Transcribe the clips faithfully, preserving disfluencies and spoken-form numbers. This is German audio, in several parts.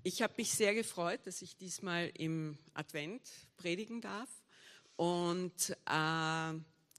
Ich habe mich sehr gefreut, dass ich diesmal im Advent predigen darf. Und äh,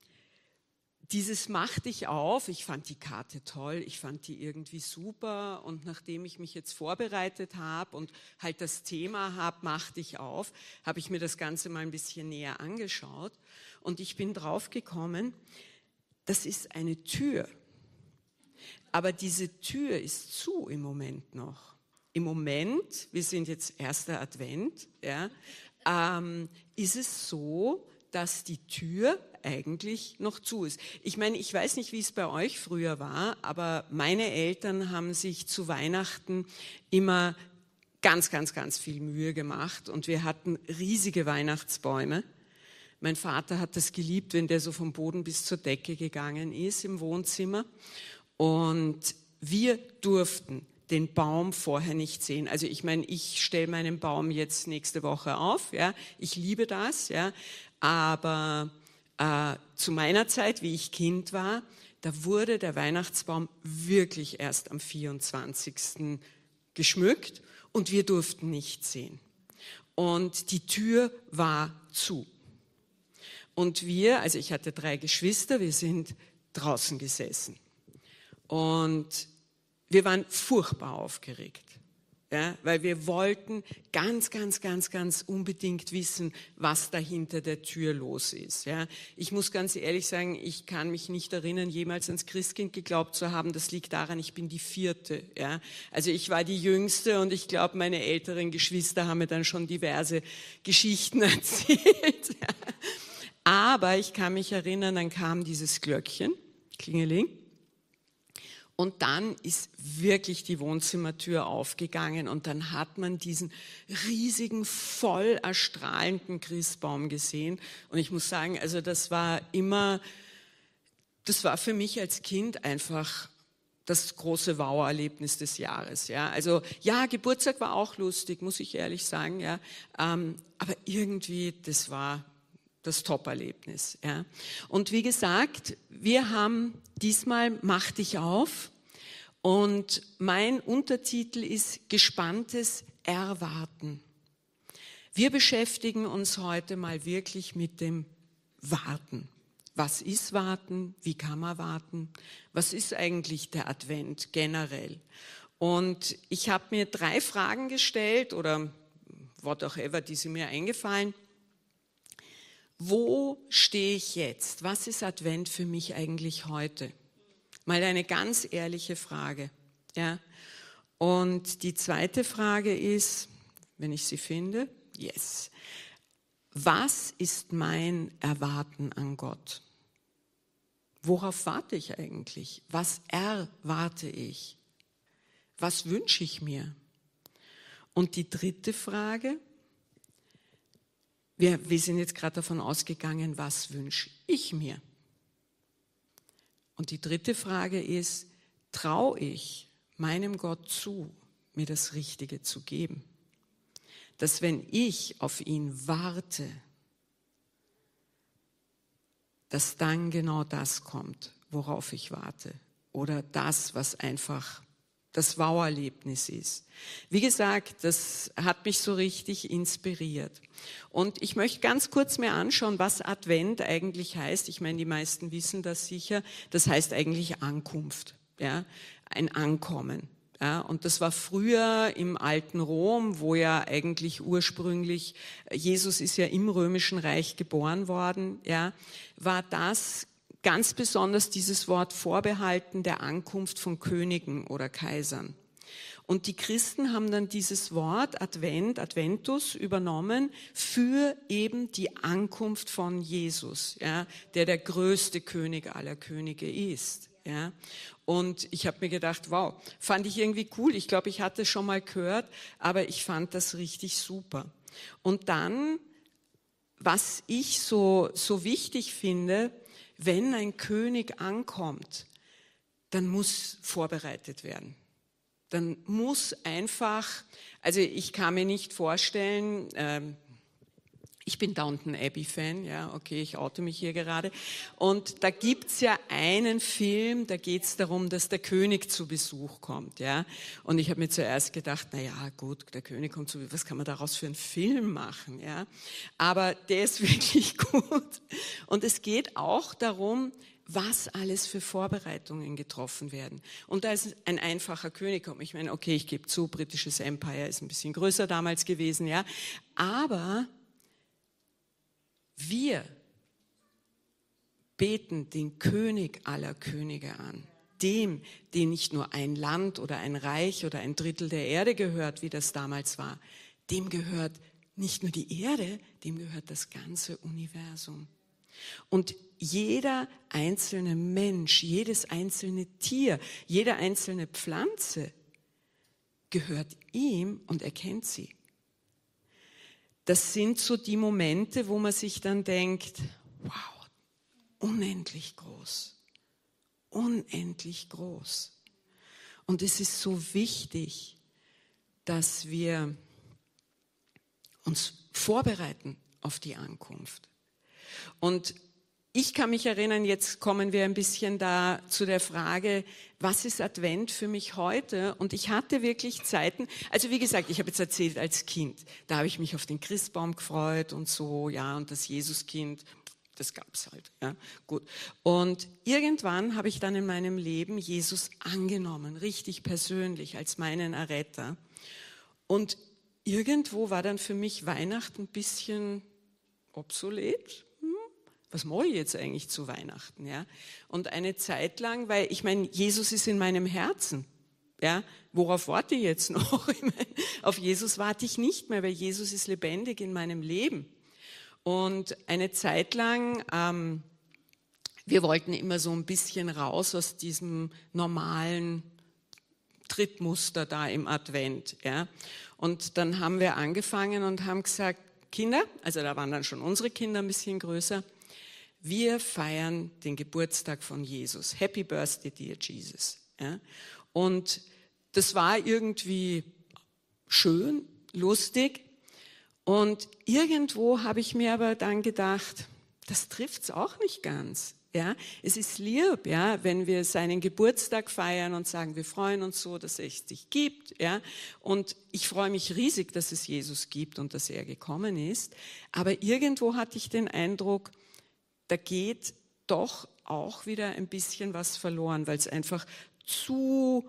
dieses Mach dich auf, ich fand die Karte toll, ich fand die irgendwie super. Und nachdem ich mich jetzt vorbereitet habe und halt das Thema habe, Mach dich auf, habe ich mir das Ganze mal ein bisschen näher angeschaut. Und ich bin drauf gekommen, das ist eine Tür. Aber diese Tür ist zu im Moment noch. Im Moment, wir sind jetzt erster Advent, ja, ähm, ist es so, dass die Tür eigentlich noch zu ist. Ich meine, ich weiß nicht, wie es bei euch früher war, aber meine Eltern haben sich zu Weihnachten immer ganz, ganz, ganz viel Mühe gemacht und wir hatten riesige Weihnachtsbäume. Mein Vater hat das geliebt, wenn der so vom Boden bis zur Decke gegangen ist im Wohnzimmer. Und wir durften den Baum vorher nicht sehen. Also ich meine, ich stelle meinen Baum jetzt nächste Woche auf. Ja, ich liebe das. Ja, aber äh, zu meiner Zeit, wie ich Kind war, da wurde der Weihnachtsbaum wirklich erst am vierundzwanzigsten geschmückt und wir durften nicht sehen. Und die Tür war zu. Und wir, also ich hatte drei Geschwister, wir sind draußen gesessen. Und wir waren furchtbar aufgeregt, ja, weil wir wollten ganz, ganz, ganz, ganz unbedingt wissen, was da hinter der Tür los ist. Ja. Ich muss ganz ehrlich sagen, ich kann mich nicht erinnern, jemals ans Christkind geglaubt zu haben. Das liegt daran, ich bin die Vierte. Ja. Also ich war die Jüngste und ich glaube, meine älteren Geschwister haben mir dann schon diverse Geschichten erzählt. Ja. Aber ich kann mich erinnern, dann kam dieses Glöckchen, Klingeling. Und dann ist wirklich die Wohnzimmertür aufgegangen und dann hat man diesen riesigen, voll erstrahlenden Christbaum gesehen. Und ich muss sagen, also das war immer, das war für mich als Kind einfach das große Wow-Erlebnis des Jahres. Ja, also ja, Geburtstag war auch lustig, muss ich ehrlich sagen. Ja, ähm, aber irgendwie, das war das Top-Erlebnis. Ja. Und wie gesagt, wir haben diesmal Mach dich auf und mein Untertitel ist Gespanntes Erwarten. Wir beschäftigen uns heute mal wirklich mit dem Warten. Was ist Warten? Wie kann man warten? Was ist eigentlich der Advent generell? Und ich habe mir drei Fragen gestellt oder what auch ever, die sind mir eingefallen. Wo stehe ich jetzt? Was ist Advent für mich eigentlich heute? Mal eine ganz ehrliche Frage. Ja. Und die zweite Frage ist, wenn ich sie finde, yes. Was ist mein Erwarten an Gott? Worauf warte ich eigentlich? Was erwarte ich? Was wünsche ich mir? Und die dritte Frage, Wir, wir sind jetzt gerade davon ausgegangen, was wünsche ich mir? Und die dritte Frage ist, traue ich meinem Gott zu, mir das Richtige zu geben? Dass wenn ich auf ihn warte, dass dann genau das kommt, worauf ich warte. Oder das, was einfach das Wow-Erlebnis ist. Wie gesagt, das hat mich so richtig inspiriert. Und ich möchte ganz kurz mir anschauen, was Advent eigentlich heißt. Ich meine, die meisten wissen das sicher. Das heißt eigentlich Ankunft, ja, ein Ankommen. Ja, und das war früher im alten Rom, wo ja eigentlich ursprünglich, Jesus ist ja im Römischen Reich geboren worden, ja, war das ganz besonders dieses Wort vorbehalten der Ankunft von Königen oder Kaisern. Und die Christen haben dann dieses Wort Advent, Adventus übernommen für eben die Ankunft von Jesus, ja, der der größte König aller Könige ist. Ja. Und ich habe mir gedacht, wow, fand ich irgendwie cool. Ich glaube, ich hatte es schon mal gehört, aber ich fand das richtig super. Und dann, was ich so, so wichtig finde, wenn ein König ankommt, dann muss vorbereitet werden. Dann muss einfach, also ich kann mir nicht vorstellen, ähm, Ich bin Downton Abbey-Fan, ja, okay, ich oute mich hier gerade. Und da gibt's ja einen Film, da geht's darum, dass der König zu Besuch kommt, ja. Und ich habe mir zuerst gedacht, na ja, gut, der König kommt zu Besuch, was kann man daraus für einen Film machen, ja. Aber der ist wirklich gut. Und es geht auch darum, was alles für Vorbereitungen getroffen werden. Und da ist ein einfacher König kommt. Ich meine, okay, ich gebe zu, britisches Empire ist ein bisschen größer damals gewesen, ja. Aber wir beten den König aller Könige an, dem, den nicht nur ein Land oder ein Reich oder ein Drittel der Erde gehört, wie das damals war, dem gehört nicht nur die Erde, dem gehört das ganze Universum. Und jeder einzelne Mensch, jedes einzelne Tier, jede einzelne Pflanze gehört ihm und er kennt sie. Das sind so die Momente, wo man sich dann denkt, wow, unendlich groß, unendlich groß. Und es ist so wichtig, dass wir uns vorbereiten auf die Ankunft. Und ich kann mich erinnern, jetzt kommen wir ein bisschen da zu der Frage, was ist Advent für mich heute? Und ich hatte wirklich Zeiten, also wie gesagt, ich habe jetzt erzählt als Kind, da habe ich mich auf den Christbaum gefreut und so, ja, und das Jesuskind, das gab's halt, ja, gut. Und irgendwann habe ich dann in meinem Leben Jesus angenommen, richtig persönlich, als meinen Erretter. Und irgendwo war dann für mich Weihnachten ein bisschen obsolet. Was mache ich jetzt eigentlich zu Weihnachten? Ja? Und eine Zeit lang, weil ich meine, Jesus ist in meinem Herzen. Ja? Worauf warte ich jetzt noch? Ich meine, auf Jesus warte ich nicht mehr, weil Jesus ist lebendig in meinem Leben. Und eine Zeit lang, ähm, wir wollten immer so ein bisschen raus aus diesem normalen Trittmuster da im Advent. Ja? Und dann haben wir angefangen und haben gesagt, Kinder, also da waren dann schon unsere Kinder ein bisschen größer, wir feiern den Geburtstag von Jesus. Happy Birthday, dear Jesus. Ja? Und das war irgendwie schön, lustig. Und irgendwo habe ich mir aber dann gedacht, das trifft's auch nicht ganz. Ja? Es ist lieb, ja, wenn wir seinen Geburtstag feiern und sagen, wir freuen uns so, dass es dich gibt. Ja? Und ich freue mich riesig, dass es Jesus gibt und dass er gekommen ist. Aber irgendwo hatte ich den Eindruck, da geht doch auch wieder ein bisschen was verloren, weil es einfach zu,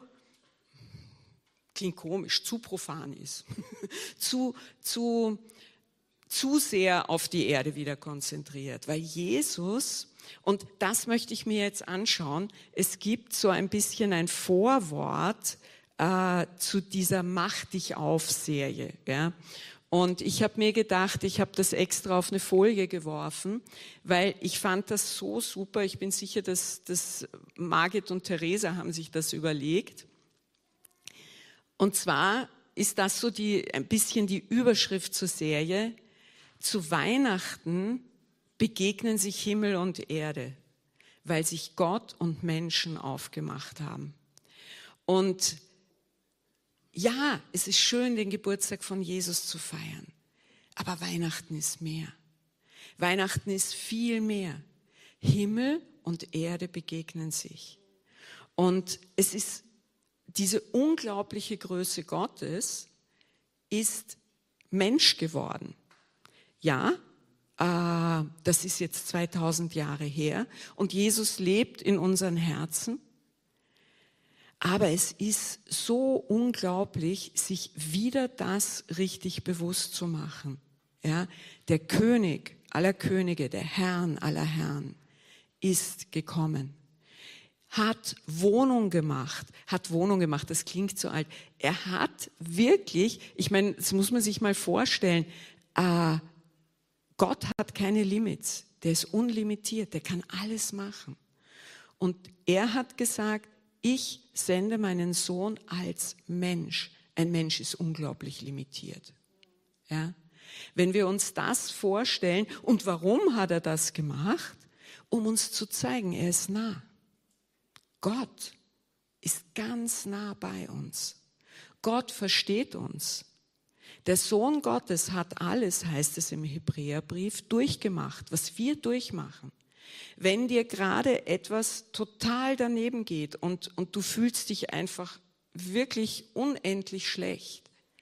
klingt komisch, zu profan ist, zu, zu, zu sehr auf die Erde wieder konzentriert. Weil Jesus, und das möchte ich mir jetzt anschauen, es gibt so ein bisschen ein Vorwort äh, zu dieser Mach dich auf Serie, ja. Und ich habe mir gedacht, ich habe das extra auf eine Folie geworfen, weil ich fand das so super. Ich bin sicher, dass, dass Margit und Theresa haben sich das überlegt. Und zwar ist das so die, ein bisschen die Überschrift zur Serie. Zu Weihnachten begegnen sich Himmel und Erde, weil sich Gott und Menschen aufgemacht haben. Und ja, es ist schön, den Geburtstag von Jesus zu feiern, aber Weihnachten ist mehr. Weihnachten ist viel mehr. Himmel und Erde begegnen sich. Und es ist diese unglaubliche Größe Gottes ist Mensch geworden. Ja, äh, das ist jetzt zweitausend Jahre her und Jesus lebt in unseren Herzen. Aber es ist so unglaublich, sich wieder das richtig bewusst zu machen. Ja, der König aller Könige, der Herrn aller Herren, ist gekommen. Hat Wohnung gemacht, hat Wohnung gemacht, das klingt so alt. Er hat wirklich, ich meine, das muss man sich mal vorstellen, äh, Gott hat keine Limits, der ist unlimitiert, der kann alles machen. Und er hat gesagt, ich sende meinen Sohn als Mensch. Ein Mensch ist unglaublich limitiert. Ja? Wenn wir uns das vorstellen, und warum hat er das gemacht? Um uns zu zeigen, er ist nah. Gott ist ganz nah bei uns. Gott versteht uns. Der Sohn Gottes hat alles, heißt es im Hebräerbrief, durchgemacht, was wir durchmachen. Wenn dir gerade etwas total daneben geht und, und du fühlst dich einfach wirklich unendlich schlecht,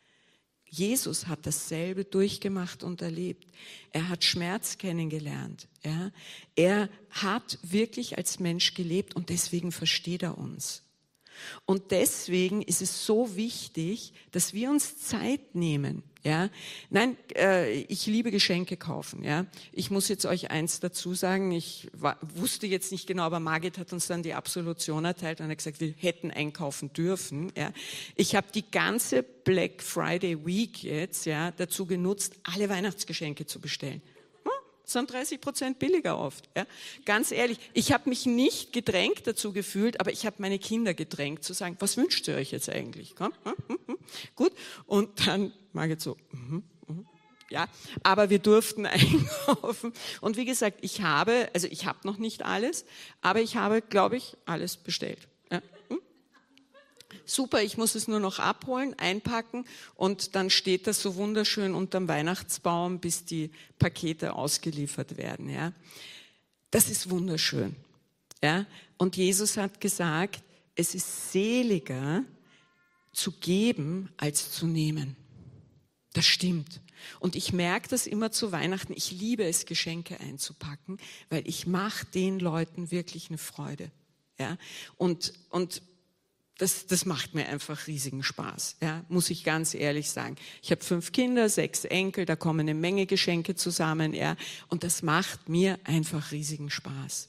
Jesus hat dasselbe durchgemacht und erlebt. Er hat Schmerz kennengelernt. Ja? Er hat wirklich als Mensch gelebt und deswegen versteht er uns. Und deswegen ist es so wichtig, dass wir uns Zeit nehmen. Ja, nein, äh, ich liebe Geschenke kaufen. Ja, ich muss jetzt euch eins dazu sagen. Ich war, wusste jetzt nicht genau, aber Margit hat uns dann die Absolution erteilt und hat gesagt, wir hätten einkaufen dürfen. Ja, ich habe die ganze Black Friday Week jetzt ja dazu genutzt, alle Weihnachtsgeschenke zu bestellen. Sind dreißig Prozent billiger oft. Ja. Ganz ehrlich, ich habe mich nicht gedrängt dazu gefühlt, aber ich habe meine Kinder gedrängt zu sagen, was wünscht ihr euch jetzt eigentlich? Komm, hm, hm, hm. Gut, und dann Margit so, mm, mm, ja, aber wir durften einkaufen. Und wie gesagt, ich habe, also ich habe noch nicht alles, aber ich habe, glaube ich, alles bestellt. Ja. Hm? Super, ich muss es nur noch abholen, einpacken und dann steht das so wunderschön unterm Weihnachtsbaum, bis die Pakete ausgeliefert werden. Ja. Das ist wunderschön. Ja. Und Jesus hat gesagt, es ist seliger zu geben als zu nehmen. Das stimmt. Und ich merke das immer zu Weihnachten. Ich liebe es, Geschenke einzupacken, weil ich mache den Leuten wirklich eine Freude. Ja. Und, und Das, das macht mir einfach riesigen Spaß, ja, muss ich ganz ehrlich sagen. Ich habe fünf Kinder, sechs Enkel, da kommen eine Menge Geschenke zusammen, ja, und das macht mir einfach riesigen Spaß.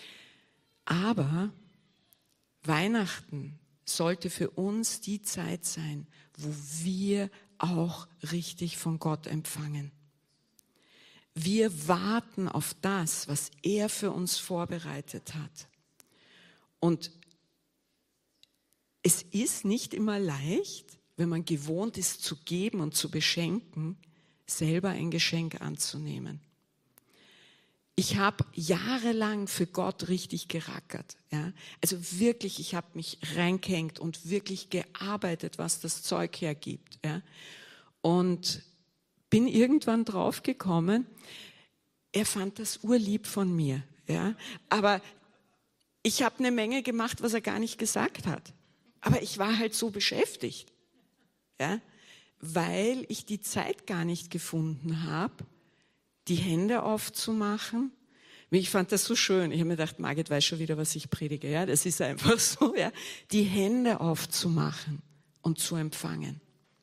Aber Weihnachten sollte für uns die Zeit sein, wo wir auch richtig von Gott empfangen. Wir warten auf das, was er für uns vorbereitet hat. Und es ist nicht immer leicht, wenn man gewohnt ist zu geben und zu beschenken, selber ein Geschenk anzunehmen. Ich habe jahrelang für Gott richtig gerackert. Ja? Also wirklich, ich habe mich reingehängt und wirklich gearbeitet, was das Zeug hergibt. Ja? Und bin irgendwann draufgekommen, er fand das urlieb von mir. Ja? Aber ich habe eine Menge gemacht, was er gar nicht gesagt hat. Aber ich war halt so beschäftigt, ja, weil ich die Zeit gar nicht gefunden habe, die Hände aufzumachen. Ich fand das so schön. Ich habe mir gedacht, Margit weiß schon wieder, was ich predige. Ja, das ist einfach so, ja, die Hände aufzumachen und zu empfangen.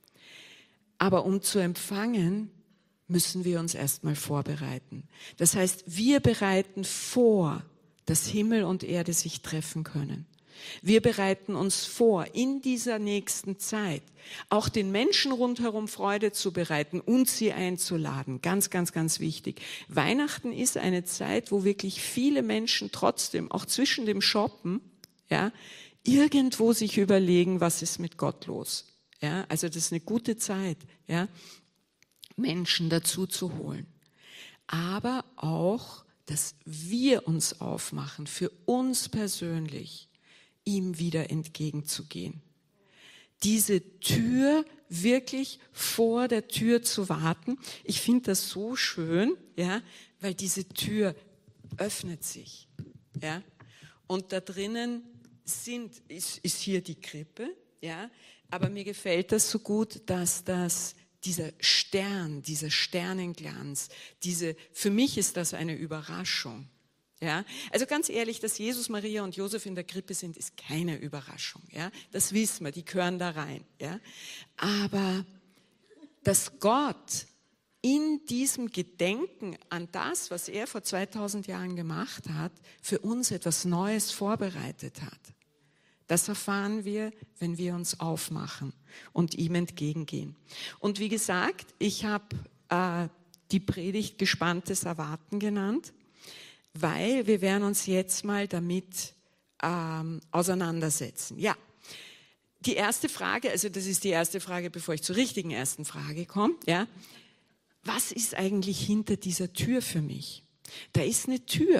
Aber um zu empfangen, müssen wir uns erstmal vorbereiten. Das heißt, wir bereiten vor, dass Himmel und Erde sich treffen können. Wir bereiten uns vor, in dieser nächsten Zeit auch den Menschen rundherum Freude zu bereiten und sie einzuladen. Ganz, ganz, ganz wichtig. Weihnachten ist eine Zeit, wo wirklich viele Menschen trotzdem, auch zwischen dem Shoppen, ja, irgendwo sich überlegen, was ist mit Gott los. Ja, also das ist eine gute Zeit, ja, Menschen dazu zu holen. Aber auch, dass wir uns aufmachen, für uns persönlich, ihm wieder entgegenzugehen. Diese Tür wirklich vor der Tür zu warten. Ich finde das so schön, ja, weil diese Tür öffnet sich, ja, und da drinnen sind ist, ist hier die Krippe, ja, aber mir gefällt das so gut, dass das dieser Stern, dieser Sternenglanz, diese, für mich ist das eine Überraschung. Ja, also ganz ehrlich, dass Jesus, Maria und Josef in der Krippe sind, ist keine Überraschung. Ja, das wissen wir, die gehören da rein. Ja, aber dass Gott in diesem Gedenken an das, was er vor zweitausend Jahren gemacht hat, für uns etwas Neues vorbereitet hat, das erfahren wir, wenn wir uns aufmachen und ihm entgegengehen. Und wie gesagt, ich habe äh, die Predigt Gespanntes Erwarten genannt, weil wir werden uns jetzt mal damit ähm, auseinandersetzen. Ja, die erste Frage, also das ist die erste Frage, bevor ich zur richtigen ersten Frage komme. Ja, was ist eigentlich hinter dieser Tür für mich? Da ist eine Tür,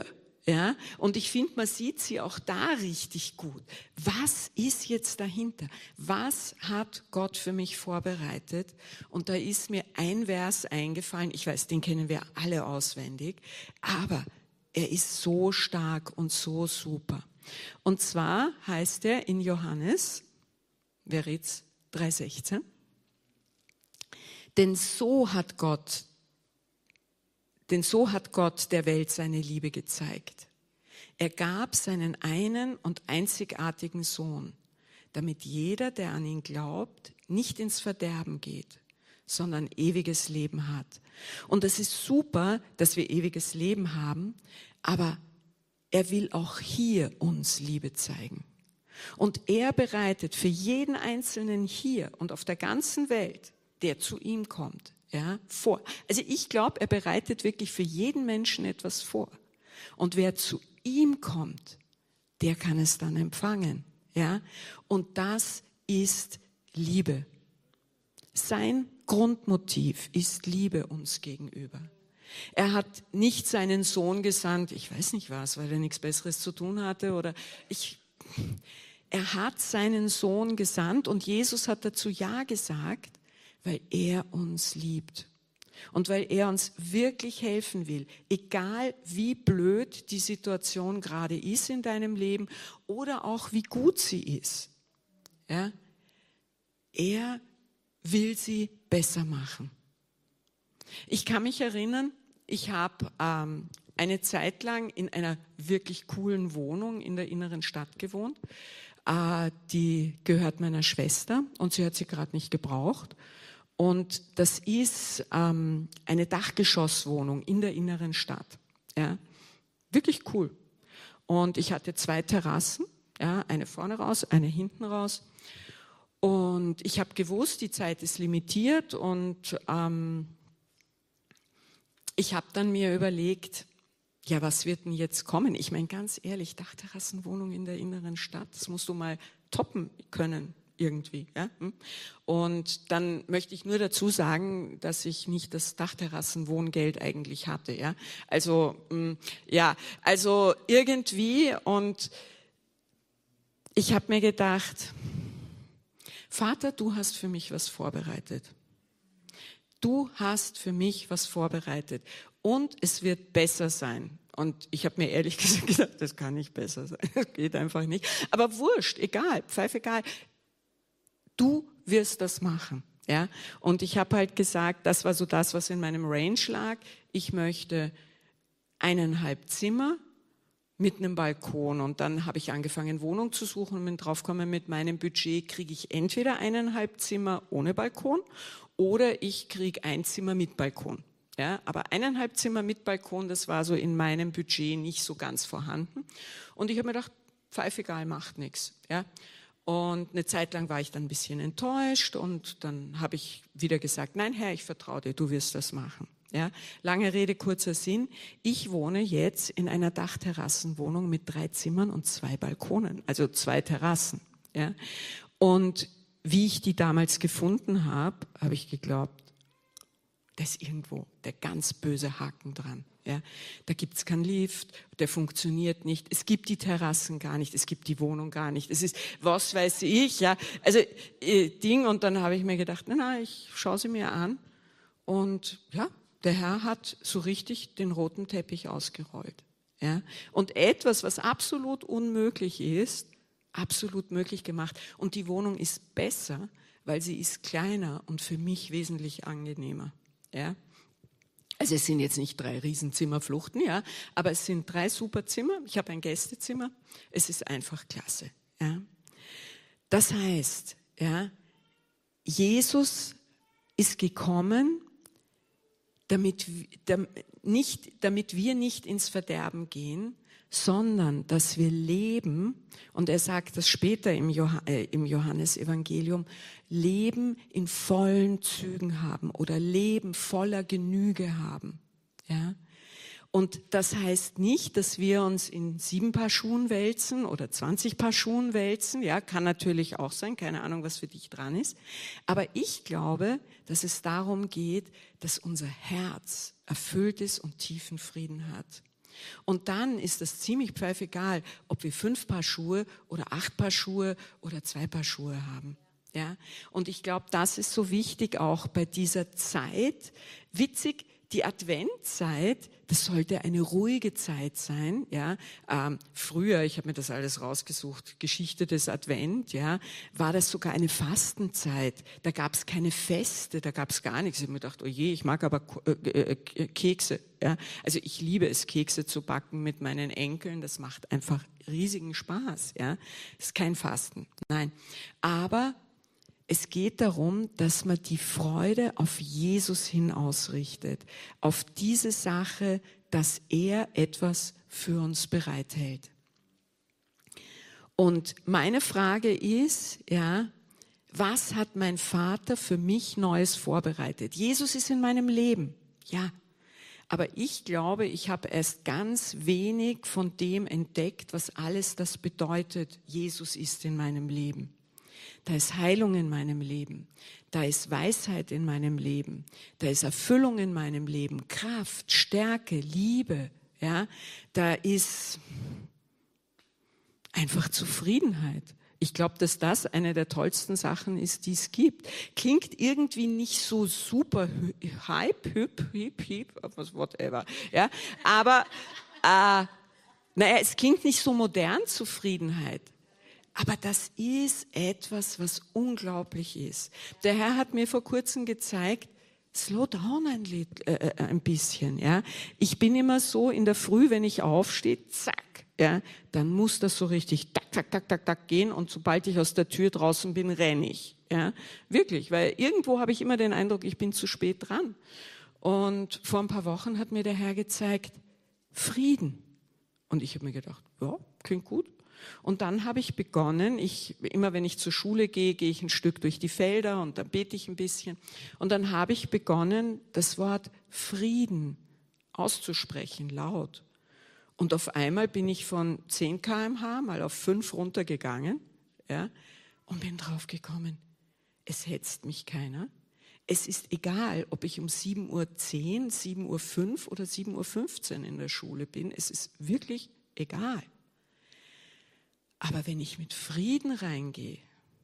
Ja, und ich finde, man sieht sie auch da richtig gut. Was ist jetzt dahinter? Was hat Gott für mich vorbereitet? Und da ist mir ein Vers eingefallen, ich weiß, den kennen wir alle auswendig, aber er ist so stark und so super. Und zwar heißt er in Johannes, wer redet, drei sechzehn, denn so hat Gott Denn so hat Gott der Welt seine Liebe gezeigt. Er gab seinen einen und einzigartigen Sohn, damit jeder, der an ihn glaubt, nicht ins Verderben geht, sondern ewiges Leben hat. Und es ist super, dass wir ewiges Leben haben, aber er will auch hier uns Liebe zeigen. Und er bereitet für jeden Einzelnen hier und auf der ganzen Welt, der zu ihm kommt, ja, vor. Also ich glaube, er bereitet wirklich für jeden Menschen etwas vor. Und wer zu ihm kommt, der kann es dann empfangen. Ja? Und das ist Liebe. Sein Grundmotiv ist Liebe uns gegenüber. Er hat nicht seinen Sohn gesandt, ich weiß nicht was, weil er nichts Besseres zu tun hatte oder ich... Er hat seinen Sohn gesandt und Jesus hat dazu Ja gesagt, weil er uns liebt und weil er uns wirklich helfen will, egal wie blöd die Situation gerade ist in deinem Leben oder auch wie gut sie ist. Ja? Er will sie besser machen. Ich kann mich erinnern, ich habe ähm, eine Zeit lang in einer wirklich coolen Wohnung in der inneren Stadt gewohnt. Äh, die gehört meiner Schwester und sie hat sie gerade nicht gebraucht. Und das ist ähm, eine Dachgeschosswohnung in der inneren Stadt. Ja, wirklich cool. Und ich hatte zwei Terrassen, ja, eine vorne raus, eine hinten raus. Und ich habe gewusst, die Zeit ist limitiert. Und ähm, ich habe dann mir überlegt, ja, was wird denn jetzt kommen? Ich meine, ganz ehrlich, Dachterrassenwohnung in der inneren Stadt, das musst du mal toppen können. Irgendwie. Ja? Und dann möchte ich nur dazu sagen, dass ich nicht das Dachterrassenwohngeld eigentlich hatte. Ja? Also, ja, also irgendwie und ich habe mir gedacht, Vater, du hast für mich was vorbereitet. Du hast für mich was vorbereitet und es wird besser sein. Und ich habe mir ehrlich gesagt gedacht, das kann nicht besser sein, das geht einfach nicht. Aber wurscht, egal, pfeif egal. Du wirst das machen, ja. Und ich habe halt gesagt, das war so das, was in meinem Range lag. Ich möchte eineinhalb Zimmer mit einem Balkon. Und dann habe ich angefangen, Wohnung zu suchen und bin draufgekommen, mit meinem Budget kriege ich entweder eineinhalb Zimmer ohne Balkon oder ich kriege ein Zimmer mit Balkon. Ja, aber eineinhalb Zimmer mit Balkon, das war so in meinem Budget nicht so ganz vorhanden. Und ich habe mir gedacht, pfeif egal, macht nichts, ja. Und eine Zeit lang war ich dann ein bisschen enttäuscht und dann habe ich wieder gesagt, nein Herr, ich vertraue dir, du wirst das machen. Ja, lange Rede, kurzer Sinn. Ich wohne jetzt in einer Dachterrassenwohnung mit drei Zimmern und zwei Balkonen, also zwei Terrassen. Ja. Und wie ich die damals gefunden habe, habe ich geglaubt, da ist irgendwo der ganz böse Haken dran. Ja, da gibt's keinen Lift, der funktioniert nicht. Es gibt die Terrassen gar nicht, es gibt die Wohnung gar nicht. Es ist, was weiß ich, ja, also äh, Ding. Und dann habe ich mir gedacht, na, na, ich schaue sie mir an. Und ja, der Herr hat so richtig den roten Teppich ausgerollt. Ja, und etwas, was absolut unmöglich ist, absolut möglich gemacht. Und die Wohnung ist besser, weil sie ist kleiner und für mich wesentlich angenehmer. Ja. Also es sind jetzt nicht drei Riesenzimmerfluchten, ja, aber es sind drei super Zimmer. Ich habe ein Gästezimmer. Es ist einfach klasse. Ja. Das heißt, ja, Jesus ist gekommen, damit, damit, nicht, damit wir nicht ins Verderben gehen, sondern dass wir leben, und er sagt das später im, Johann, äh, im Johannesevangelium, Leben in vollen Zügen haben oder Leben voller Genüge haben. Ja? Und das heißt nicht, dass wir uns in sieben Paar Schuhen wälzen oder zwanzig Paar Schuhen wälzen. Ja, kann natürlich auch sein, keine Ahnung, was für dich dran ist. Aber ich glaube, dass es darum geht, dass unser Herz erfüllt ist und tiefen Frieden hat. Und dann ist das ziemlich pfeiffegal, ob wir fünf Paar Schuhe oder acht Paar Schuhe oder zwei Paar Schuhe haben. Ja? Und ich glaube, das ist so wichtig auch bei dieser Zeit. Witzig, die Adventzeit, das sollte eine ruhige Zeit sein. Ja, ähm, früher, ich habe mir das alles rausgesucht, Geschichte des Advent, ja, war das sogar eine Fastenzeit. Da gab es keine Feste, da gab es gar nichts. Ich habe mir gedacht, oh je, ich mag aber äh, äh, Kekse. Ja, also ich liebe es, Kekse zu backen mit meinen Enkeln. Das macht einfach riesigen Spaß. Ja, das ist kein Fasten, nein. Aber es geht darum, dass man die Freude auf Jesus hin ausrichtet, auf diese Sache, dass er etwas für uns bereithält. Und meine Frage ist, ja, was hat mein Vater für mich Neues vorbereitet? Jesus ist in meinem Leben, ja. Aber ich glaube, ich habe erst ganz wenig von dem entdeckt, was alles das bedeutet. Jesus ist in meinem Leben. Da ist Heilung in meinem Leben, da ist Weisheit in meinem Leben, da ist Erfüllung in meinem Leben, Kraft, Stärke, Liebe, ja, da ist einfach Zufriedenheit. Ich glaube, dass das eine der tollsten Sachen ist, die es gibt. Klingt irgendwie nicht so super hype, hip, hip, hip, whatever, ja, aber äh, naja, es klingt nicht so modern, Zufriedenheit. Aber das ist etwas, was unglaublich ist. Der Herr hat mir vor kurzem gezeigt, slow down ein, äh, ein bisschen. Ja. Ich bin immer so in der Früh, wenn ich aufstehe, zack, ja, dann muss das so richtig tak, tak, tak, tak, tak gehen und sobald ich aus der Tür draußen bin, renne ich. Ja. Wirklich, weil irgendwo habe ich immer den Eindruck, ich bin zu spät dran. Und vor ein paar Wochen hat mir der Herr gezeigt, Frieden. Und ich habe mir gedacht, ja, klingt gut. Und dann habe ich begonnen, ich, immer wenn ich zur Schule gehe, gehe ich ein Stück durch die Felder und dann bete ich ein bisschen. Und dann habe ich begonnen, das Wort Frieden auszusprechen, laut. Und auf einmal bin ich von zehn Kilometer pro Stunde mal auf fünf runtergegangen, ja, und bin draufgekommen, es hetzt mich keiner. Es ist egal, ob ich um sieben Uhr zehn, sieben Uhr fünf oder sieben Uhr fünfzehn in der Schule bin. Es ist wirklich egal. Aber wenn ich mit Frieden reingehe,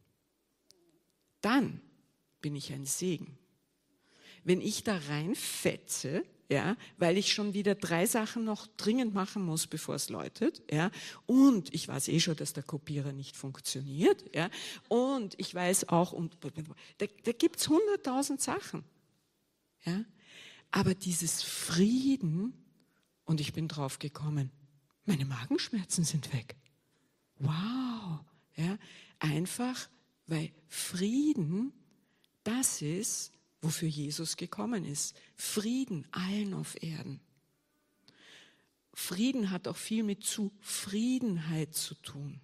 dann bin ich ein Segen. Wenn ich da reinfetze, ja, weil ich schon wieder drei Sachen noch dringend machen muss, bevor es läutet, ja, und ich weiß eh schon, dass der Kopierer nicht funktioniert, ja, und ich weiß auch, und da, da gibt es hunderttausend Sachen, ja, aber dieses Frieden, und ich bin drauf gekommen, meine Magenschmerzen sind weg. Wow, ja, einfach, weil Frieden, das ist, wofür Jesus gekommen ist. Frieden allen auf Erden. Frieden hat auch viel mit Zufriedenheit zu tun.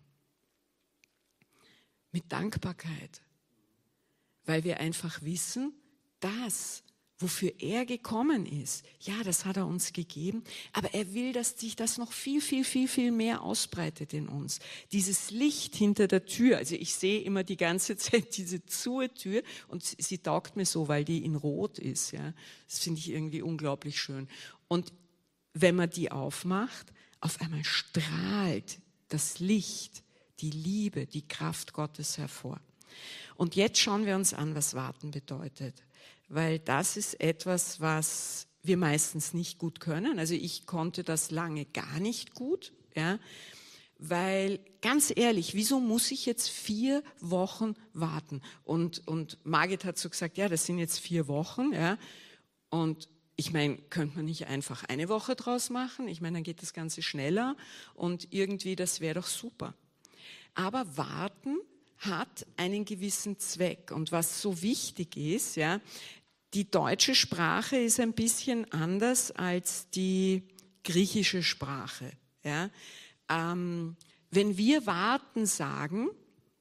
Mit Dankbarkeit. Weil wir einfach wissen, das, wofür er gekommen ist, ja, das hat er uns gegeben, aber er will, dass sich das noch viel, viel, viel, viel mehr ausbreitet in uns. Dieses Licht hinter der Tür, also ich sehe immer die ganze Zeit diese zu Tür und sie taugt mir so, weil die in Rot ist, ja. Das finde ich irgendwie unglaublich schön. Und wenn man die aufmacht, auf einmal strahlt das Licht, die Liebe, die Kraft Gottes hervor. Und jetzt schauen wir uns an, was Warten bedeutet. Weil das ist etwas, was wir meistens nicht gut können. Also ich konnte das lange gar nicht gut, ja, weil ganz ehrlich, wieso muss ich jetzt vier Wochen warten? Und, und Margit hat so gesagt, ja, das sind jetzt vier Wochen, ja, und ich meine, könnte man nicht einfach eine Woche draus machen? Ich meine, dann geht das Ganze schneller und irgendwie, das wäre doch super. Aber warten hat einen gewissen Zweck. Und was so wichtig ist, ja, die deutsche Sprache ist ein bisschen anders als die griechische Sprache. Ja. Ähm, wenn wir warten sagen,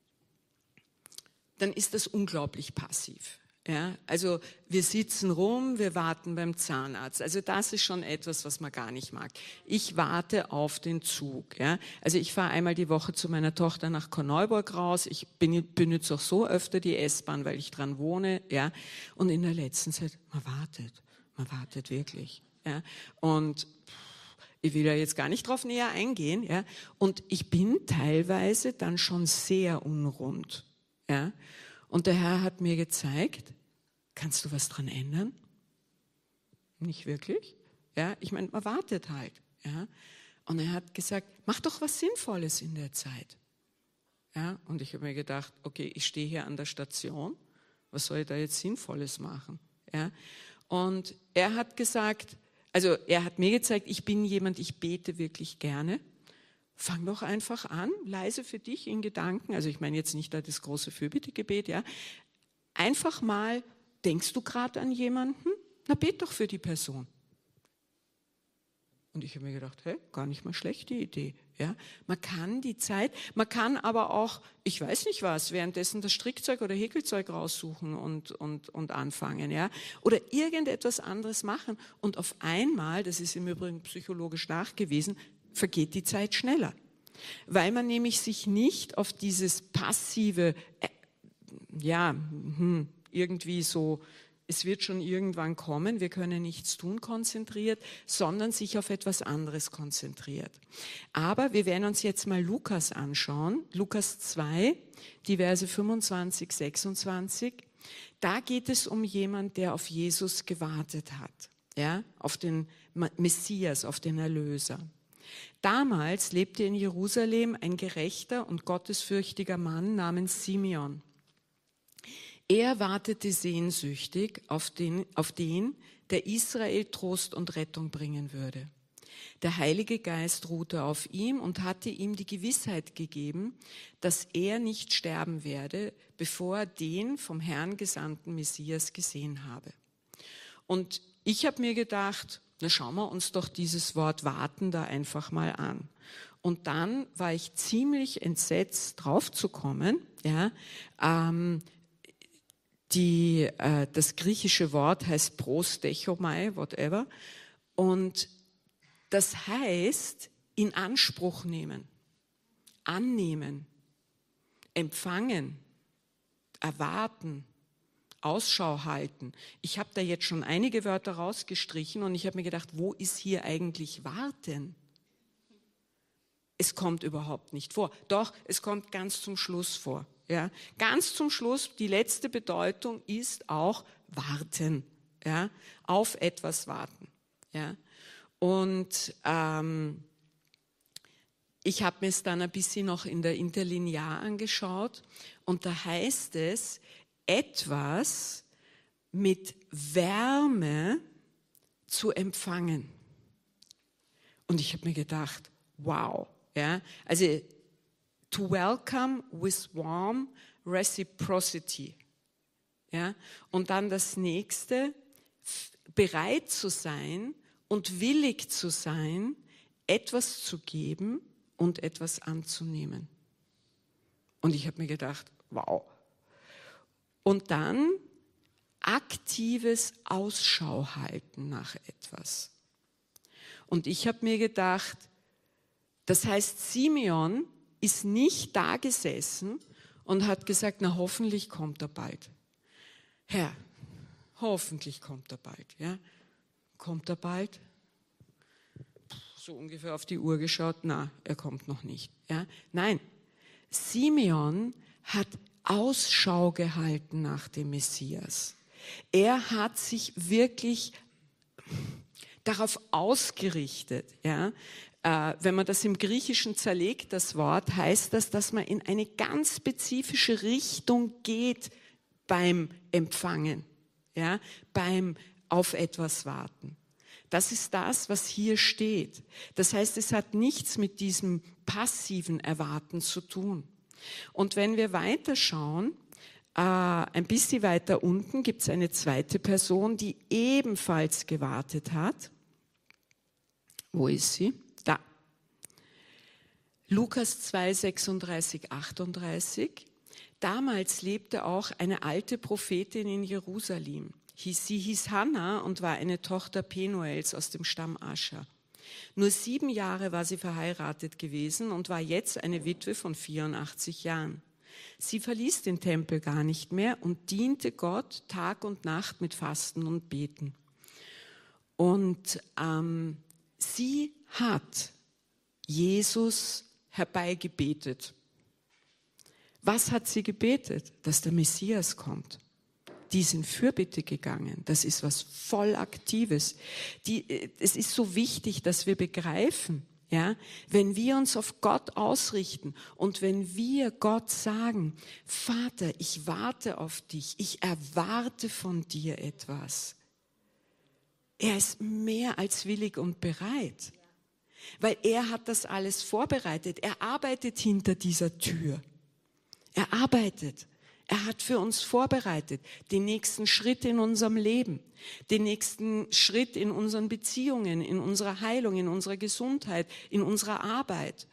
dann ist das unglaublich passiv. Ja, also wir sitzen rum, wir warten beim Zahnarzt. Also das ist schon etwas, was man gar nicht mag. Ich warte auf den Zug. Ja. Also ich fahre einmal die Woche zu meiner Tochter nach Korneuburg raus. Ich benutze auch so öfter die S-Bahn, weil ich dran wohne. Ja. Und in der letzten Zeit, man wartet, man wartet wirklich. Ja. Und Ich will da jetzt gar nicht drauf näher eingehen. Ja? Und ich bin teilweise dann schon sehr unrund. Ja? Und der Herr hat mir gezeigt, kannst du was dran ändern? Nicht wirklich. Ja? Ich meine, man wartet halt. Ja? Und er hat gesagt, mach doch was Sinnvolles in der Zeit. Ja? Und ich habe mir gedacht, okay, ich stehe hier an der Station, was soll ich da jetzt Sinnvolles machen? Ja? Und er hat gesagt, also er hat mir gezeigt, ich bin jemand, ich bete wirklich gerne. Fang doch einfach an, leise für dich in Gedanken, also ich meine jetzt nicht das große Fürbittegebet, ja. Einfach mal, denkst du gerade an jemanden? Na, bet doch für die Person. Und ich habe mir gedacht, hey, gar nicht mal schlechte Idee. Ja? Man kann die Zeit, man kann aber auch, ich weiß nicht was, währenddessen das Strickzeug oder Häkelzeug raussuchen und, und, und anfangen. Ja? Oder irgendetwas anderes machen. Und auf einmal, das ist im Übrigen psychologisch nachgewiesen, vergeht die Zeit schneller. Weil man nämlich sich nicht auf dieses passive, äh, ja, hm, irgendwie so, es wird schon irgendwann kommen, wir können nichts tun, konzentriert, sondern sich auf etwas anderes konzentriert. Aber wir werden uns jetzt mal Lukas anschauen, Lukas zwei, die Verse fünfundzwanzig, sechsundzwanzig. Da geht es um jemanden, der auf Jesus gewartet hat, ja, auf den Messias, auf den Erlöser. Damals lebte in Jerusalem ein gerechter und gottesfürchtiger Mann namens Simeon. Er wartete sehnsüchtig auf den, auf den, der Israel Trost und Rettung bringen würde. Der Heilige Geist ruhte auf ihm und hatte ihm die Gewissheit gegeben, dass er nicht sterben werde, bevor er den vom Herrn gesandten Messias gesehen habe. Und ich habe mir gedacht, na schauen wir uns doch dieses Wort warten da einfach mal an. Und dann war ich ziemlich entsetzt, drauf zu kommen, ja, ähm, Die, äh, das griechische Wort heißt prostechomai, whatever. Und das heißt, in Anspruch nehmen, annehmen, empfangen, erwarten, Ausschau halten. Ich habe da jetzt schon einige Wörter rausgestrichen und ich habe mir gedacht, wo ist hier eigentlich warten? Es kommt überhaupt nicht vor. Doch, es kommt ganz zum Schluss vor. Ja, ganz zum Schluss, die letzte Bedeutung ist auch warten, ja, auf etwas warten. Ja. Und ähm, ich habe mir es dann ein bisschen noch in der Interlinear angeschaut und da heißt es, etwas mit Wärme zu empfangen. Und ich habe mir gedacht, wow, ja, also to welcome with warm reciprocity. Ja? Und dann das nächste, bereit zu sein und willig zu sein, etwas zu geben und etwas anzunehmen. Und ich habe mir gedacht, wow. Und dann aktives Ausschau halten nach etwas. Und ich habe mir gedacht, das heißt, Simeon ist nicht da gesessen und hat gesagt, na hoffentlich kommt er bald. Herr, hoffentlich kommt er bald. Ja? Kommt er bald? So ungefähr auf die Uhr geschaut, na, er kommt noch nicht. Ja? Nein, Simeon hat Ausschau gehalten nach dem Messias. Er hat sich wirklich darauf ausgerichtet, ja, wenn man das im Griechischen zerlegt, das Wort, heißt das, dass man in eine ganz spezifische Richtung geht beim Empfangen, ja, beim auf etwas warten. Das ist das, was hier steht. Das heißt, es hat nichts mit diesem passiven Erwarten zu tun. Und wenn wir weiterschauen, äh, ein bisschen weiter unten gibt es eine zweite Person, die ebenfalls gewartet hat. Wo ist sie? Da. Lukas zwei, sechsunddreißig, achtunddreißig. Damals lebte auch eine alte Prophetin in Jerusalem. Sie hieß Hannah und war eine Tochter Penuels aus dem Stamm Ascher. Nur sieben Jahre war sie verheiratet gewesen und war jetzt eine Witwe von vierundachtzig Jahren. Sie verließ den Tempel gar nicht mehr und diente Gott Tag und Nacht mit Fasten und Beten. Und ähm, sie hat Jesus herbeigebetet. Was hat sie gebetet? Dass der Messias kommt. Die sind Fürbitte gegangen. Das ist was voll Aktives. Die, es ist so wichtig, dass wir begreifen, ja, wenn wir uns auf Gott ausrichten und wenn wir Gott sagen, Vater, ich warte auf dich, ich erwarte von dir etwas. Er ist mehr als willig und bereit, weil er hat das alles vorbereitet. Er arbeitet hinter dieser Tür. Er arbeitet. Er hat für uns vorbereitet den nächsten Schritt in unserem Leben, den nächsten Schritt in unseren Beziehungen, in unserer Heilung, in unserer Gesundheit, in unserer Arbeit.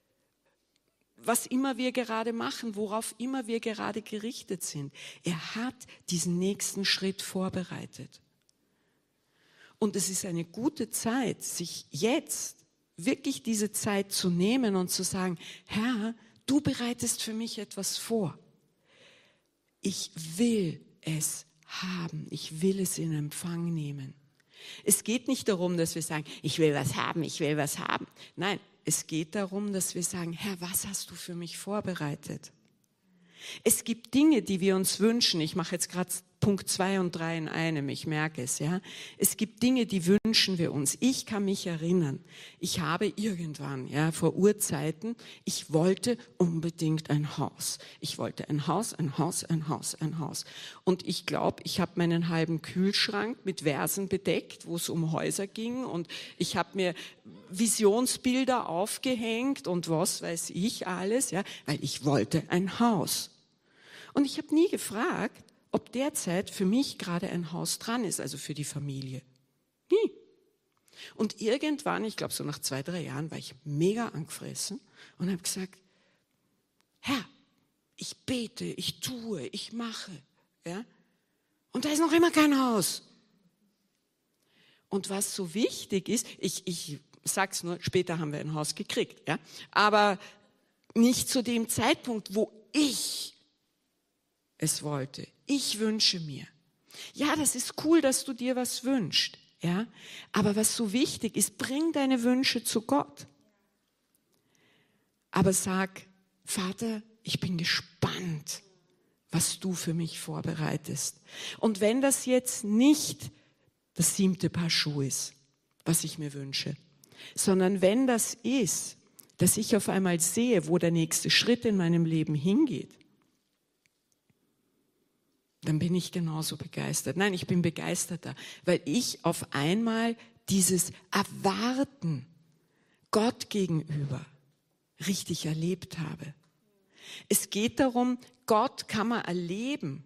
Was immer wir gerade machen, worauf immer wir gerade gerichtet sind. Er hat diesen nächsten Schritt vorbereitet. Und es ist eine gute Zeit, sich jetzt wirklich diese Zeit zu nehmen und zu sagen, Herr, du bereitest für mich etwas vor. Ich will es haben. Ich will es in Empfang nehmen. Es geht nicht darum, dass wir sagen, ich will was haben, ich will was haben. Nein, es geht darum, dass wir sagen, Herr, was hast du für mich vorbereitet? Es gibt Dinge, die wir uns wünschen. Ich mache jetzt gerade Punkt zwei und drei in einem, ich merke es, ja. Es gibt Dinge, die wünschen wir uns. Ich kann mich erinnern, ich habe irgendwann, ja, vor Urzeiten, ich wollte unbedingt ein Haus. Ich wollte ein Haus, ein Haus, ein Haus, ein Haus. Und ich glaube, ich habe meinen halben Kühlschrank mit Versen bedeckt, wo es um Häuser ging. Und ich habe mir Visionsbilder aufgehängt und was weiß ich alles, ja, weil ich wollte ein Haus. Und ich habe nie gefragt, ob derzeit für mich gerade ein Haus dran ist, also für die Familie. Nie. Und irgendwann, ich glaube so nach zwei, drei Jahren, war ich mega angefressen und habe gesagt, Herr, ich bete, ich tue, ich mache. Ja? Und da ist noch immer kein Haus. Und was so wichtig ist, ich, ich sag's nur, später haben wir ein Haus gekriegt, ja? Aber nicht zu dem Zeitpunkt, wo ich es wollte. Ich wünsche mir. Ja, das ist cool, dass du dir was wünschst. Ja? Aber was so wichtig ist, bring deine Wünsche zu Gott. Aber sag, Vater, ich bin gespannt, was du für mich vorbereitest. Und wenn das jetzt nicht das siebte Paar Schuhe ist, was ich mir wünsche, sondern wenn das ist, dass ich auf einmal sehe, wo der nächste Schritt in meinem Leben hingeht, dann bin ich genauso begeistert. Nein, ich bin begeisterter, weil ich auf einmal dieses Erwarten Gott gegenüber richtig erlebt habe. Es geht darum, Gott kann man erleben.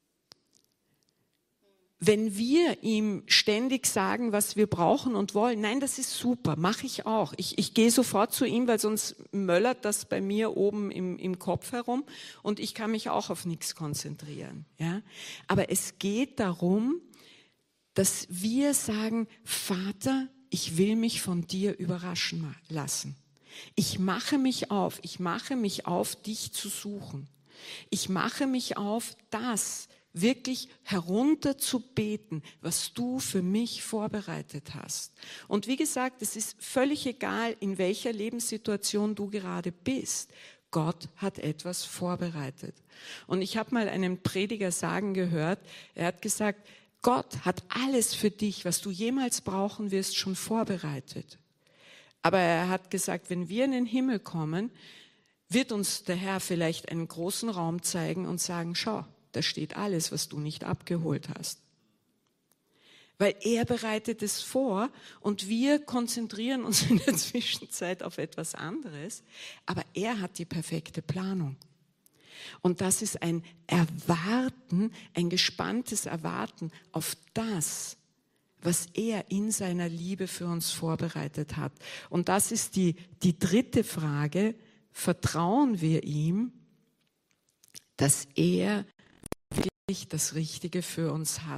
Wenn wir ihm ständig sagen, was wir brauchen und wollen, nein, das ist super, mache ich auch. Ich, ich gehe sofort zu ihm, weil sonst möllert das bei mir oben im, im Kopf herum und ich kann mich auch auf nichts konzentrieren. Ja? Aber es geht darum, dass wir sagen, Vater, ich will mich von dir überraschen lassen. Ich mache mich auf, ich mache mich auf, dich zu suchen. Ich mache mich auf, das wirklich herunter zu beten, was du für mich vorbereitet hast. Und wie gesagt, es ist völlig egal, in welcher Lebenssituation du gerade bist. Gott hat etwas vorbereitet. Und ich habe mal einen Prediger sagen gehört, er hat gesagt, Gott hat alles für dich, was du jemals brauchen wirst, schon vorbereitet. Aber er hat gesagt, wenn wir in den Himmel kommen, wird uns der Herr vielleicht einen großen Raum zeigen und sagen, schau, da steht alles, was du nicht abgeholt hast. Weil er bereitet es vor und wir konzentrieren uns in der Zwischenzeit auf etwas anderes. Aber er hat die perfekte Planung. Und das ist ein Erwarten, ein gespanntes Erwarten auf das, was er in seiner Liebe für uns vorbereitet hat. Und das ist die, die dritte Frage. Vertrauen wir ihm, dass er wirklich das Richtige für uns hat?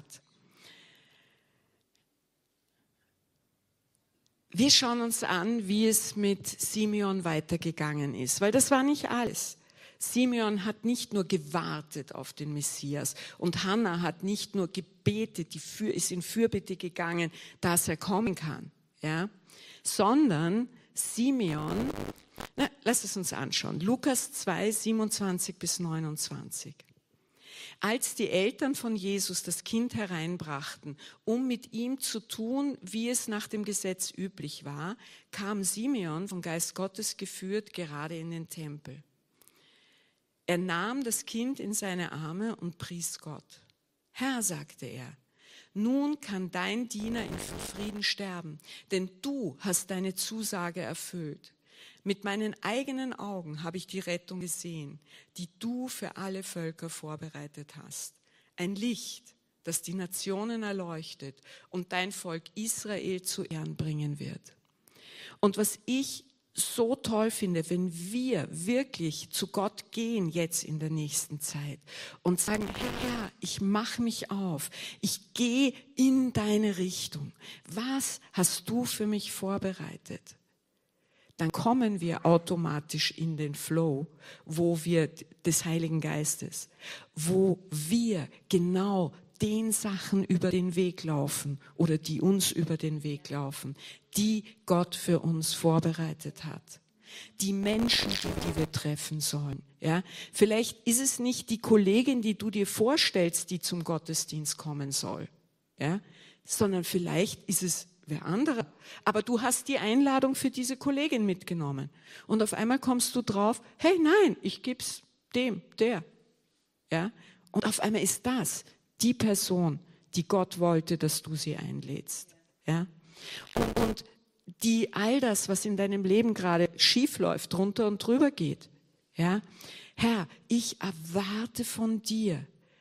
Wir schauen uns an, wie es mit Simeon weitergegangen ist, weil das war nicht alles. Simeon hat nicht nur gewartet auf den Messias und Hannah hat nicht nur gebetet, die für, ist in Fürbitte gegangen, dass er kommen kann. ja, sondern Simeon, na, lass es uns anschauen, Lukas zwei, siebenundzwanzig bis neunundzwanzig. Als die Eltern von Jesus das Kind hereinbrachten, um mit ihm zu tun, wie es nach dem Gesetz üblich war, kam Simeon, vom Geist Gottes geführt, gerade in den Tempel. Er nahm das Kind in seine Arme und pries Gott. Herr, sagte er, nun kann dein Diener in Frieden sterben, denn du hast deine Zusage erfüllt. Mit meinen eigenen Augen habe ich die Rettung gesehen, die du für alle Völker vorbereitet hast. Ein Licht, das die Nationen erleuchtet und dein Volk Israel zu Ehren bringen wird. Und was ich so toll finde, wenn wir wirklich zu Gott gehen jetzt in der nächsten Zeit und sagen, Herr, ich mache mich auf, ich gehe in deine Richtung. Was hast du für mich vorbereitet? Dann kommen wir automatisch in den Flow, wo wir des Heiligen Geistes, wo wir genau den Sachen über den Weg laufen oder die uns über den Weg laufen, die Gott für uns vorbereitet hat. Die Menschen, die, die wir treffen sollen. Ja? Vielleicht ist es nicht die Kollegin, die du dir vorstellst, die zum Gottesdienst kommen soll, ja? Sondern vielleicht ist es wer andere. Aber du hast die Einladung für diese Kollegin mitgenommen. Und auf einmal kommst du drauf, hey, nein, ich geb's dem, der. Ja? Und auf einmal ist das die Person, die Gott wollte, dass du sie einlädst. Ja? Und, und die all das, was in deinem Leben gerade schief läuft, drunter und drüber geht. Ja? Herr, ich erwarte von dir,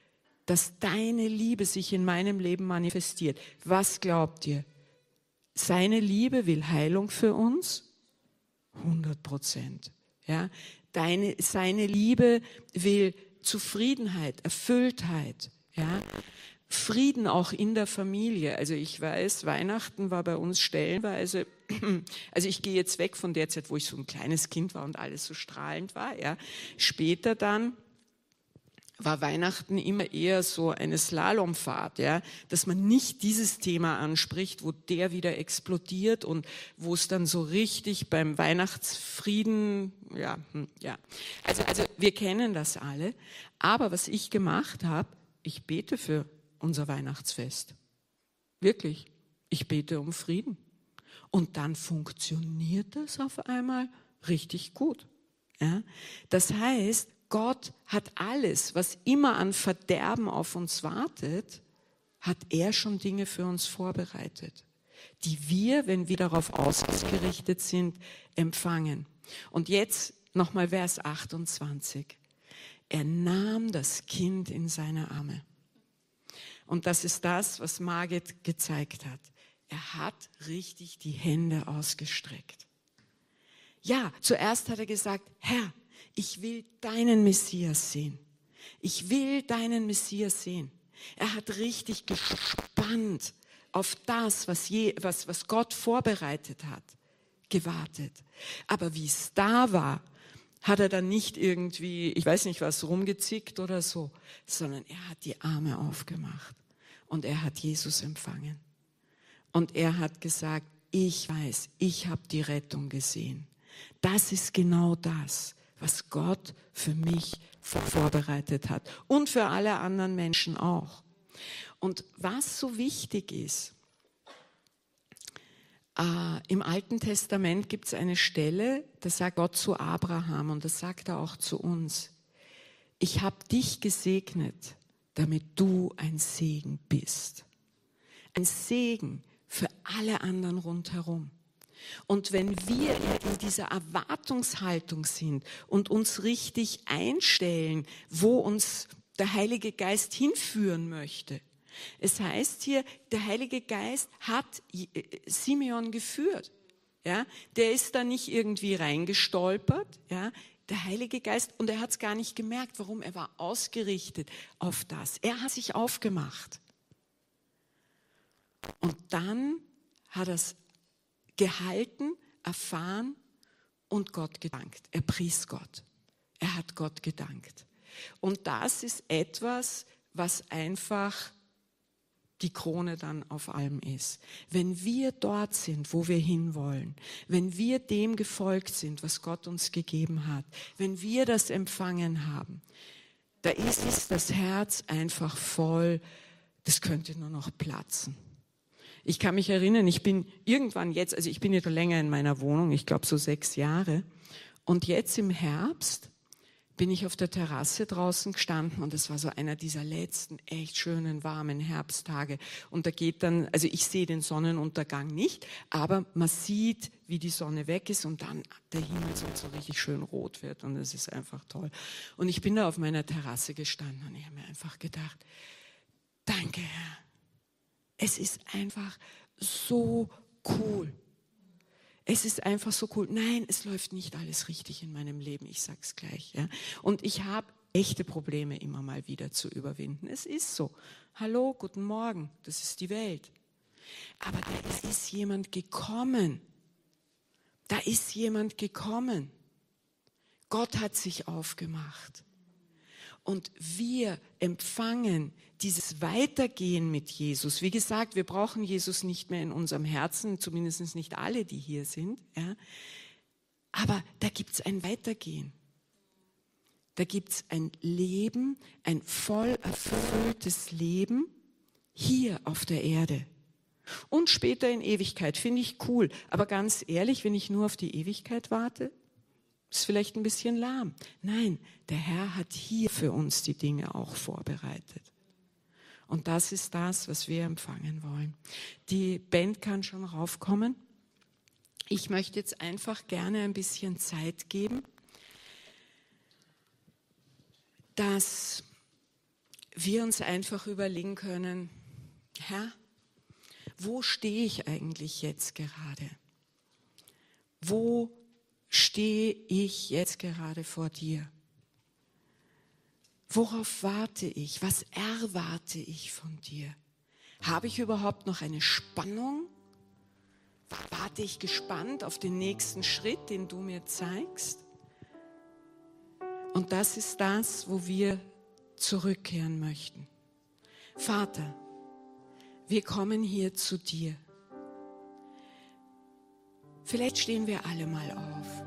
dass deine Liebe sich in meinem Leben manifestiert. Was glaubt ihr? Seine Liebe will Heilung für uns? hundert Prozent. Ja? Deine, seine Liebe will Zufriedenheit, Erfülltheit. Ja? Frieden auch in der Familie. Also ich weiß, Weihnachten war bei uns stellenweise, also ich gehe jetzt weg von der Zeit, wo ich so ein kleines Kind war und alles so strahlend war. Ja? Später dann war Weihnachten immer eher so eine Slalomfahrt, ja, dass man nicht dieses Thema anspricht, wo der wieder explodiert und wo es dann so richtig beim Weihnachtsfrieden, ja, ja. Also, also wir kennen das alle. Aber was ich gemacht habe, ich bete für unser Weihnachtsfest. Wirklich. Ich bete um Frieden. Und dann funktioniert das auf einmal richtig gut. Ja. Das heißt, Gott hat alles, was immer an Verderben auf uns wartet, hat er schon Dinge für uns vorbereitet, die wir, wenn wir darauf ausgerichtet sind, empfangen. Und jetzt nochmal Vers achtundzwanzig. Er nahm das Kind in seine Arme. Und das ist das, was Margit gezeigt hat. Er hat richtig die Hände ausgestreckt. Ja, zuerst hat er gesagt, Herr, ich will deinen Messias sehen. Ich will deinen Messias sehen. Er hat richtig gespannt auf das, was, je, was, was Gott vorbereitet hat, gewartet. Aber wie es da war, hat er dann nicht irgendwie, ich weiß nicht was, rumgezickt oder so, sondern er hat die Arme aufgemacht und er hat Jesus empfangen. Und er hat gesagt, ich weiß, ich habe die Rettung gesehen. Das ist genau das, was Gott für mich vorbereitet hat und für alle anderen Menschen auch. Und was so wichtig ist, äh, im Alten Testament gibt es eine Stelle, da sagt Gott zu Abraham und das sagt er auch zu uns. Ich habe dich gesegnet, damit du ein Segen bist. Ein Segen für alle anderen rundherum. Und wenn wir in dieser Erwartungshaltung sind und uns richtig einstellen, wo uns der Heilige Geist hinführen möchte. Es heißt hier, der Heilige Geist hat Simeon geführt. Ja? Der ist da nicht irgendwie reingestolpert. Ja? Der Heilige Geist, und er hat es gar nicht gemerkt, warum, er war ausgerichtet auf das. Er hat sich aufgemacht. Und dann hat er es gehalten, erfahren und Gott gedankt. Er pries Gott. Er hat Gott gedankt. Und das ist etwas, was einfach die Krone dann auf allem ist. Wenn wir dort sind, wo wir hinwollen, wenn wir dem gefolgt sind, was Gott uns gegeben hat, wenn wir das empfangen haben, da ist das Herz einfach voll, das könnte nur noch platzen. Ich kann mich erinnern, ich bin irgendwann jetzt, also ich bin ja schon länger in meiner Wohnung, ich glaube so sechs Jahre, und jetzt im Herbst bin ich auf der Terrasse draußen gestanden und es war so einer dieser letzten echt schönen, warmen Herbsttage. Und da geht dann, also ich sehe den Sonnenuntergang nicht, aber man sieht, wie die Sonne weg ist und dann der Himmel so, so richtig schön rot wird und es ist einfach toll. Und ich bin da auf meiner Terrasse gestanden und ich habe mir einfach gedacht, danke Herr, es ist einfach so cool. Es ist einfach so cool. Nein, es läuft nicht alles richtig in meinem Leben, ich sag's gleich. Ja. Und ich habe echte Probleme immer mal wieder zu überwinden. Es ist so. Hallo, guten Morgen, das ist die Welt. Aber da ist jemand gekommen. Da ist jemand gekommen. Gott hat sich aufgemacht. Und wir empfangen dieses Weitergehen mit Jesus. Wie gesagt, wir brauchen Jesus nicht mehr in unserem Herzen, zumindest nicht alle, die hier sind. Ja. Aber da gibt es ein Weitergehen. Da gibt es ein Leben, ein voll erfülltes Leben hier auf der Erde. Und später in Ewigkeit, finde ich cool. Aber ganz ehrlich, wenn ich nur auf die Ewigkeit warte, ist vielleicht ein bisschen lahm. Nein, der Herr hat hier für uns die Dinge auch vorbereitet. Und das ist das, was wir empfangen wollen. Die Band kann schon raufkommen. Ich möchte jetzt einfach gerne ein bisschen Zeit geben, dass wir uns einfach überlegen können, Herr, wo stehe ich eigentlich jetzt gerade? Wo stehe ich jetzt gerade vor dir? Worauf warte ich? Was erwarte ich von dir? Habe ich überhaupt noch eine Spannung? Warte ich gespannt auf den nächsten Schritt, den du mir zeigst? Und das ist das, wo wir zurückkehren möchten. Vater, wir kommen hier zu dir. Vielleicht stehen wir alle mal auf.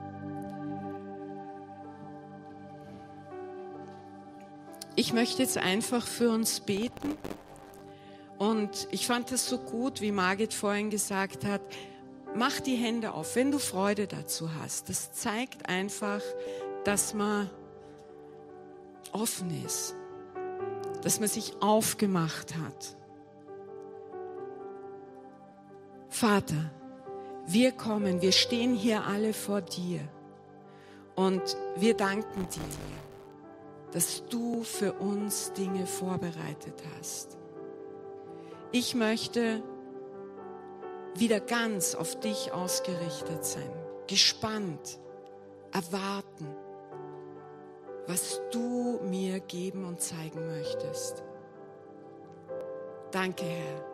Ich möchte jetzt einfach für uns beten. Und ich fand das so gut, wie Margit vorhin gesagt hat, mach die Hände auf, wenn du Freude dazu hast. Das zeigt einfach, dass man offen ist, dass man sich aufgemacht hat. Vater, wir kommen, wir stehen hier alle vor dir und wir danken dir, dass du für uns Dinge vorbereitet hast. Ich möchte wieder ganz auf dich ausgerichtet sein, gespannt, erwarten, was du mir geben und zeigen möchtest. Danke, Herr.